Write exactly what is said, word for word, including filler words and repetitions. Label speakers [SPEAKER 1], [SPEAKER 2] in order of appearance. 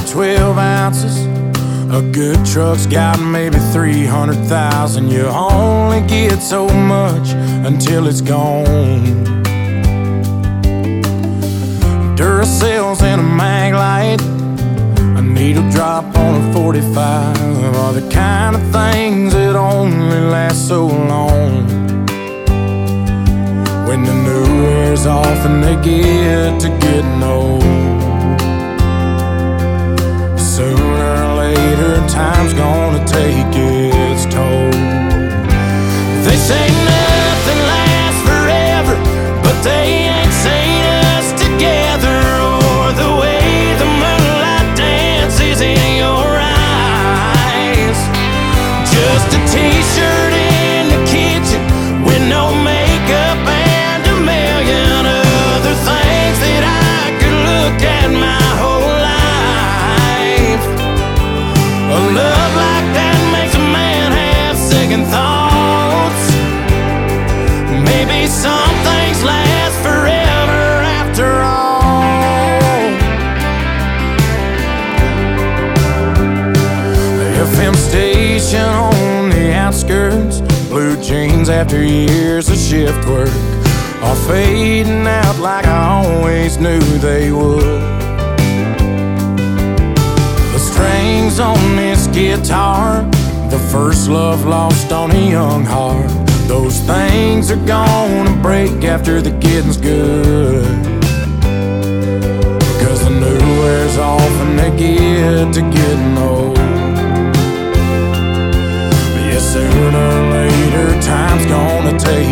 [SPEAKER 1] twelve ounces. A good truck's got maybe three hundred thousand. You only get so much until it's gone. Duracells and a mag light, a needle drop on a forty-five are the kind of things that only last so long. When the new wears off and they get to getting old, sooner or later time's gonna take its toll. They say nothing lasts forever, but they ain't seen us together, or the way the moonlight dances in your eyes. Just a t-shirt in the kitchen with no makeup and a million other things that I could look at my whole life. A love like that makes a man have second thoughts. Maybe some things last forever after all. The F M station on the outskirts, blue jeans after years of shift work are fading out like I always knew they would. The strings on this guitar, the first love lost on a young heart, those things are gonna break after the getting's good. Cause the new wears off and they get to getting old. But yeah, sooner or later time's gonna take